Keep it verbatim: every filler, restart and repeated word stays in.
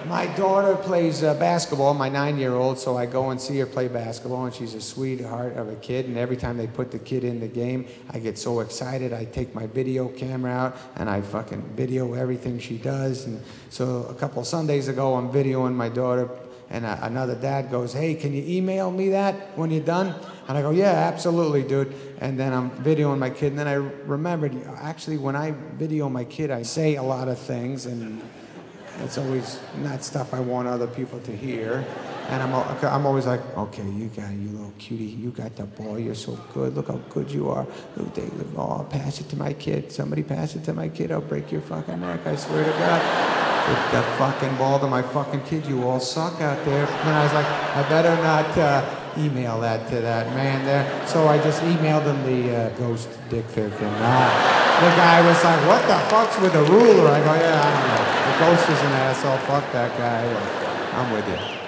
My daughter plays uh, basketball, my nine-year-old, so I go and see her play basketball, and she's a sweetheart of a kid, and every time they put the kid in the game, I get so excited. I take my video camera out, and I fucking video everything she does. And so a couple of Sundays ago, I'm videoing my daughter, and uh, another dad goes, hey, can you email me that when you're done? And I go, yeah, absolutely, dude. And then I'm videoing my kid, and then I remembered, actually, when I video my kid, I say a lot of things, and it's always not stuff I want other people to hear. And I'm, I'm always like, okay, you got it, you little cutie. You got the ball. You're so good. Look how good you are. Look, they, oh, I'll pass it to my kid. Somebody pass it to my kid. I'll break your fucking neck. I swear to God. Get the fucking ball to my fucking kid. You all suck out there. And I was like, I better not uh, email that to that man there. So I just emailed him the uh, ghost dick pic. And uh, the guy was like, what the fuck's with the ruler? I go, yeah, I don't know. The ghost is an asshole. Fuck that guy. I'm with you.